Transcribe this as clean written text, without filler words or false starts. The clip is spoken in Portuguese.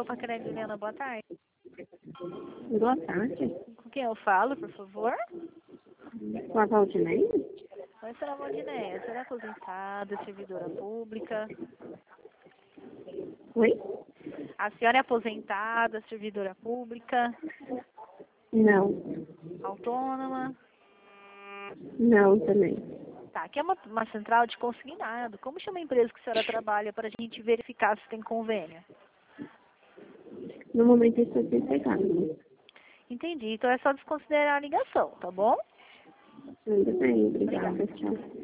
Copa Crédito, Juliana, boa tarde. Boa tarde. Com quem eu falo, por favor? Com a Valdinei? Oi, senhora Valdineia, a senhora é aposentada, servidora pública? Oi? A senhora é aposentada, servidora pública? Não. Autônoma? Não também. Tá, aqui é uma central de consignado. Como chama a empresa que a senhora trabalha para a gente verificar se tem convênio? No momento eu estou desempregada. Entendi, então é só desconsiderar a ligação, tá bom? Tudo bem, obrigada. Obrigada. Tchau.